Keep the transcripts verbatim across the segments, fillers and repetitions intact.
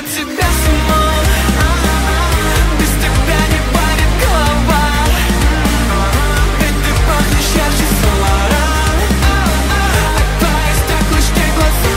от тебя с ума. Без тебя не парит голова. Ведь ты пахнешь ярче солара. От твоих стеклышки глаза.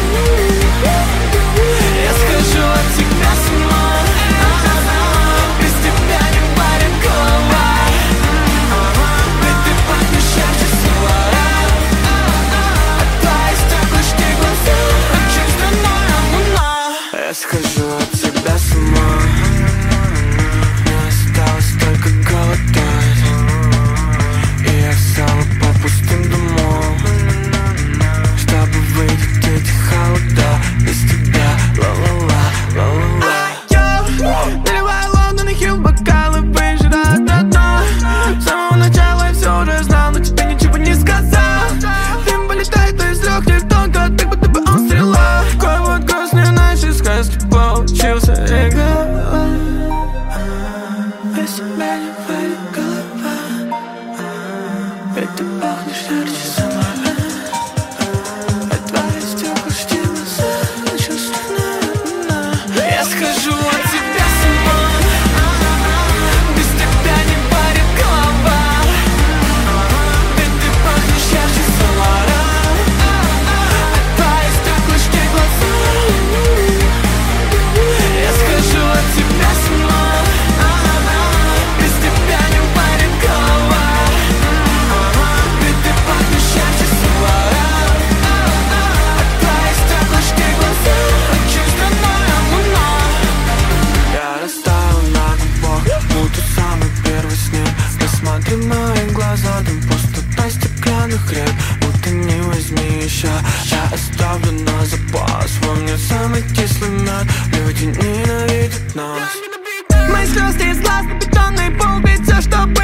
Я схожу от тебя с ума. Без тебя не парит голова. Ведь ты пахнешь ярче солара. От твоих стеклышки глаза. Очень странная луна. Я схожу от тебя с ума. Мне осталось только голодать. И я встала по пустым домам, чтобы выйти эти холода. Без тебя ла-ла-ла, ла-ла-ла. Наливай Лондон и в бокалы, выжираю до дна. С самого начала я все уже знал, но тебе ничего не сказал. Дым вылетает из легких тонко, так будто бы он стрела. Какой вот грустный нашей сказки получился эго. Без тебя не парит голова. Ведь ты пахнешь ярче самара. От твоих стеклышки глаза. Очень странная луна. Я схожу от тебя с ума. Без тебя не парит голова. Ведь ты пахнешь ярче самара. От твоих стеклышки глаза. Я схожу от тебя с ума. Без тебя не парит голова. Ведь ты пахнешь ярче самара. От твоих стеклышки глаза. Очень странная луна. Я растаю на губах, будто самый первый снег. Посмотри в мои глаза, там пустота стеклянных рек. Будто не возьми еще, я оставлю на запас. Во мне самый кислый мед, люди ненавидят нас. Мои слезы из глаз на бетонный пол, ведь все, чтобы